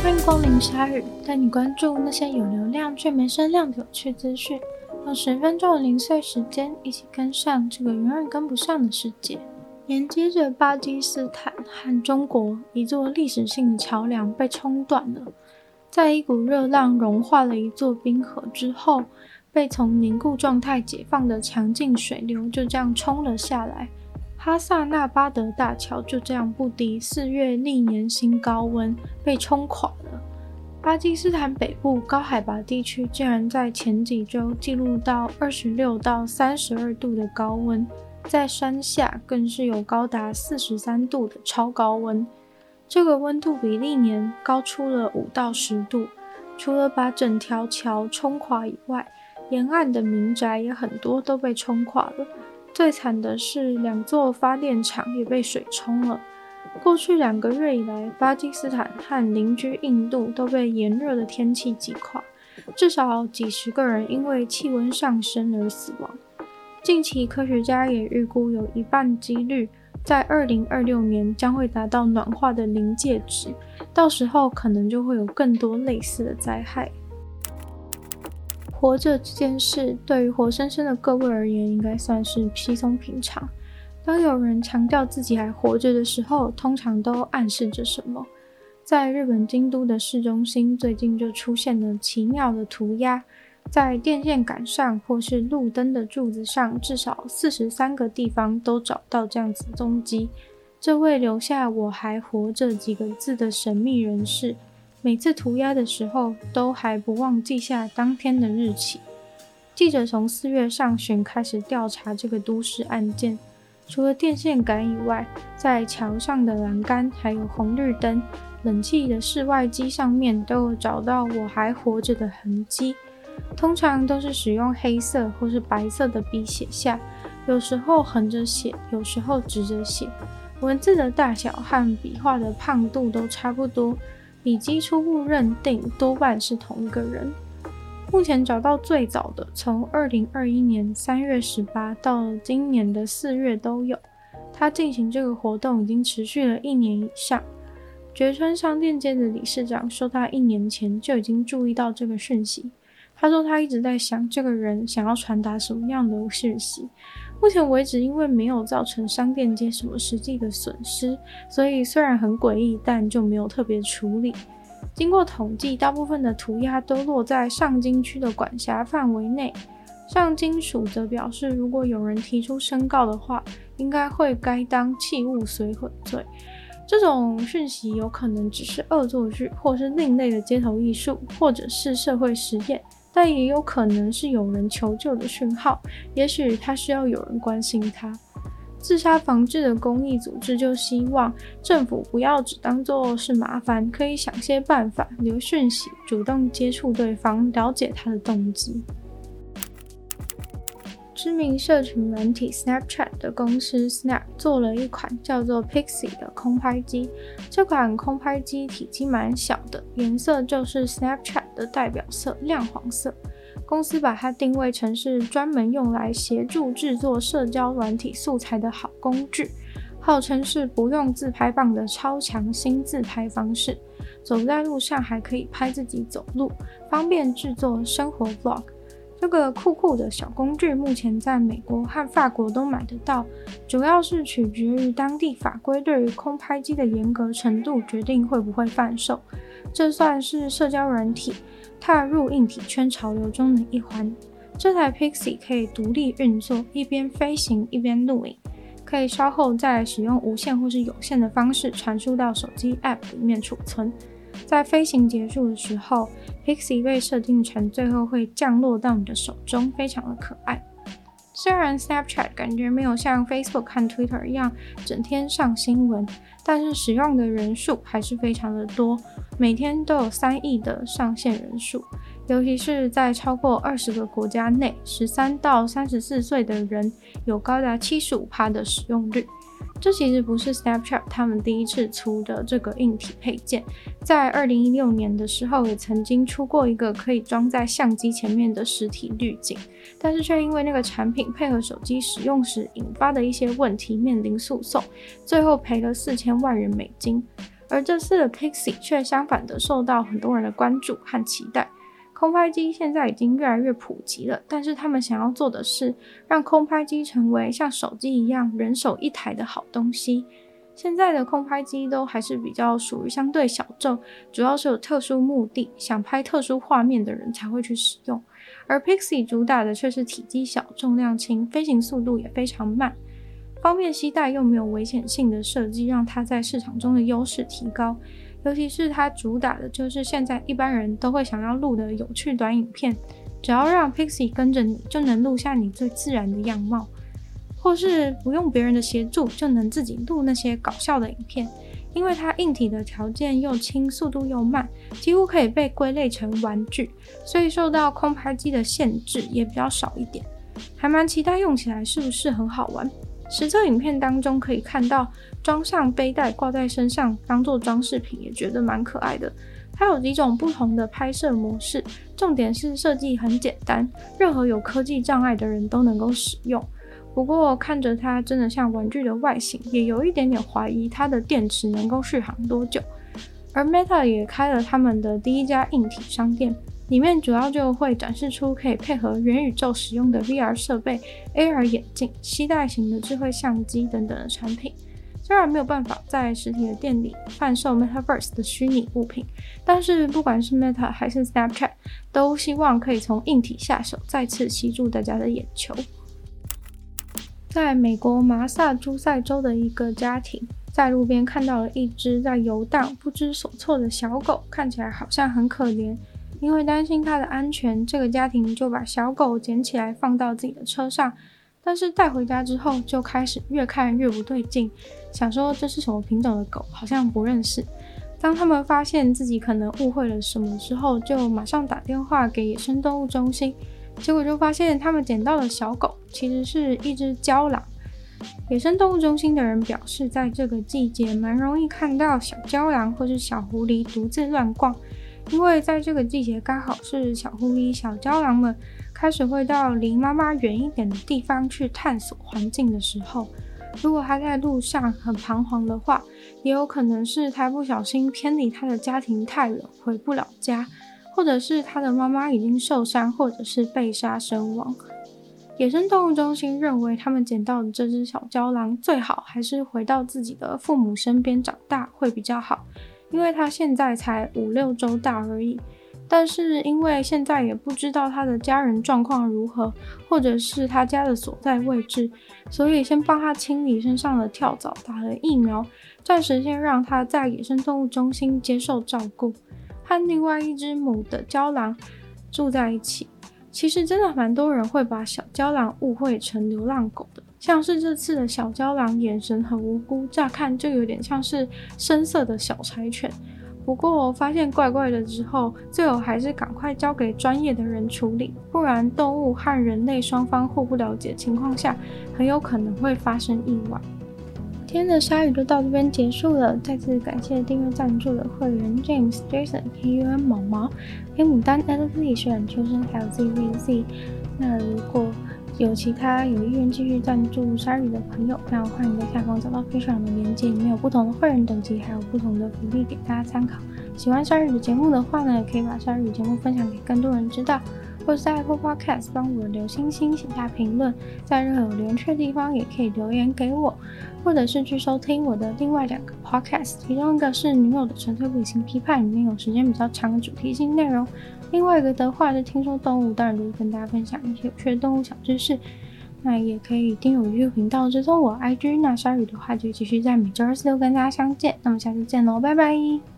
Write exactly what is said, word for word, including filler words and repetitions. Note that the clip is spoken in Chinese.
欢迎光临鲨鱼，带你关注那些有流量却没声量的有趣资讯，用十分钟的零碎时间，一起跟上这个永远跟不上的世界。连接着巴基斯坦和中国一座历史性的桥梁被冲断了，在一股热浪融化了一座冰河之后，被从凝固状态解放的强劲水流就这样冲了下来。哈萨那巴德大桥就这样不敌四月历年新高温被冲垮了。巴基斯坦北部高海拔地区竟然在前几周记录到二十六到三十二度的高温，在山下更是有高达四十三度的超高温。这个温度比历年高出了五到十度，除了把整条桥冲垮以外，沿岸的民宅也很多都被冲垮了。最惨的是两座发电厂也被水冲了。过去两个月以来，巴基斯坦和邻居印度都被炎热的天气击垮，至少几十个人因为气温上升而死亡。近期科学家也预估有一半几率在二零二六年将会达到暖化的临界值，到时候可能就会有更多类似的灾害。活着这件事对于活生生的各位而言应该算是稀松平常。当有人强调自己还活着的时候，通常都暗示着什么。在日本京都的市中心最近就出现了奇妙的涂鸦，在电线杆上或是路灯的柱子上，至少四十三个地方都找到这样子的踪迹。这位留下我还活着几个字的神秘人士，每次涂鸦的时候都还不忘记下当天的日期。记者从四月上旬开始调查这个都市案件，除了电线杆以外，在桥上的栏杆还有红绿灯、冷气的室外机上面都有找到我还活着的痕迹。通常都是使用黑色或是白色的笔写下，有时候横着写，有时候直着写。文字的大小和笔画的胖度都差不多，笔迹初步认定多半是同一个人。目前找到最早的，从二零二一年三月十八到今年的四月都有。他进行这个活动已经持续了一年以上。觉川商店街的理事长说，他一年前就已经注意到这个讯息。他说他一直在想这个人想要传达什么样的讯息。目前为止因为没有造成商店街什么实际的损失，所以虽然很诡异，但就没有特别处理。经过统计，大部分的涂鸦都落在上京区的管辖范围内。上京署则表示，如果有人提出申告的话，应该会该当器物损毁罪。这种讯息有可能只是恶作剧，或是另类的街头艺术，或者是社会实验，但也有可能是有人求救的讯号，也许他需要有人关心他。自杀防治的公益组织就希望政府不要只当作是麻烦，可以想些办法，留讯息，主动接触对方，了解他的动机。知名社群软体 Snapchat 的公司 Snap 做了一款叫做 Pixie 的空拍机。这款空拍机体积蛮小的，颜色就是 Snapchat 的代表色亮黄色。公司把它定位成是专门用来协助制作社交软体素材的好工具，号称是不用自拍棒的超强新自拍方式。走在路上还可以拍自己走路，方便制作生活 vlog。这个酷酷的小工具目前在美国和法国都买得到，主要是取决于当地法规对于空拍机的严格程度决定会不会贩售。这算是社交软体踏入硬体圈潮流中的一环。这台 Pixie 可以独立运作，一边飞行一边录影，可以稍后再使用无线或是有线的方式传输到手机 App 里面储存。在飞行结束的时候， Pixie 被设定成最后会降落到你的手中，非常的可爱。虽然 Snapchat 感觉没有像 Facebook 和 Twitter 一样整天上新闻，但是使用的人数还是非常的多，每天都有三亿的上线人数。尤其是在超过二十个国家内，十三到三十四岁的人有高达 百分之七十五 的使用率。这其实不是 Snapchat 他们第一次出的这个硬体配件，在二零一六年的时候也曾经出过一个可以装在相机前面的实体滤镜，但是却因为那个产品配合手机使用时引发的一些问题面临诉讼，最后赔了四千万元美金。 而这次的 Pixie 却相反的受到很多人的关注和期待。空拍机现在已经越来越普及了，但是他们想要做的是让空拍机成为像手机一样人手一台的好东西。现在的空拍机都还是比较属于相对小众，主要是有特殊目的，想拍特殊画面的人才会去使用。而 Pixie 主打的却是体积小、重量轻、飞行速度也非常慢，方便携带又没有危险性的设计，让它在市场中的优势提高。尤其是它主打的就是现在一般人都会想要录的有趣短影片，只要让 Pixie 跟着你，就能录下你最自然的样貌，或是不用别人的协助就能自己录那些搞笑的影片。因为它硬体的条件又轻，速度又慢，几乎可以被归类成玩具，所以受到空拍机的限制也比较少一点。还蛮期待用起来是不是很好玩。实测影片当中可以看到装上背带挂在身上当做装饰品，也觉得蛮可爱的。它有几种不同的拍摄模式，重点是设计很简单，任何有科技障碍的人都能够使用。不过看着它真的像玩具的外形，也有一点点怀疑它的电池能够续航多久。而 Meta 也开了他们的第一家硬体商店，里面主要就会展示出可以配合元宇宙使用的 V R 设备、A R 眼镜、携带型的智慧相机等等的产品。虽然没有办法在实体的店里贩售 Metaverse 的虚拟物品，但是不管是 Meta 还是 Snapchat 都希望可以从硬体下手，再次吸住大家的眼球。在美国麻萨诸塞州的一个家庭，在路边看到了一只在游荡不知所措的小狗，看起来好像很可怜。因为担心它的安全，这个家庭就把小狗捡起来放到自己的车上，但是带回家之后就开始越看越不对劲，想说这是什么品种的狗，好像不认识。当他们发现自己可能误会了什么之后，就马上打电话给野生动物中心，结果就发现他们捡到的小狗其实是一只郊狼。野生动物中心的人表示，在这个季节蛮容易看到小郊狼或是小狐狸独自乱逛，因为在这个季节刚好是小狐狸、小郊狼们开始会到离妈妈远一点的地方去探索环境的时候。如果他在路上很彷徨的话，也有可能是他不小心偏离他的家庭太远，回不了家，或者是他的妈妈已经受伤，或者是被杀身亡。野生动物中心认为他们捡到的这只小郊狼最好还是回到自己的父母身边长大会比较好，因为它现在才五六周大而已。但是因为现在也不知道他的家人状况如何，或者是他家的所在位置，所以先帮他清理身上的跳蚤，打了疫苗，暂时先让他在野生动物中心接受照顾，和另外一只母的郊狼住在一起。其实真的蛮多人会把小郊狼误会成流浪狗的，像是这次的小郊狼眼神很无辜，乍看就有点像是深色的小柴犬。不过发现怪怪的之后，最后还是赶快交给专业的人处理，不然动物和人类双方互不了解的情况下，很有可能会发生意外。今天的鲨鱼就到这边结束了，再次感谢订阅赞助的会员 James、Jason、K U M、毛毛、黑牡丹、L Z、雪染秋生还有 Z V Z。那如果有其他有意愿继续赞助鲨鱼的朋友，非常欢迎在下方找到 Patreon 的连结，里面有不同的会员等级，还有不同的福利给大家参考。喜欢鲨鱼的节目的话呢，也可以把鲨鱼节目分享给更多人知道，或者在 Apple Podcast 帮我留星星、写下评论，在任何有留言区的地方也可以留言给我，或者是去收听我的另外两个 Podcast， 其中一个是女友的纯粹不理性批判，里面有时间比较长的主题性内容，另外一个的话是听说动物，当然就是跟大家分享一些有趣的动物小知识。那也可以订阅我 YouTube 频道，追踪我 I G。那鲨鱼的话就继续在每周二四六跟大家相见，那么下次见喽，拜拜。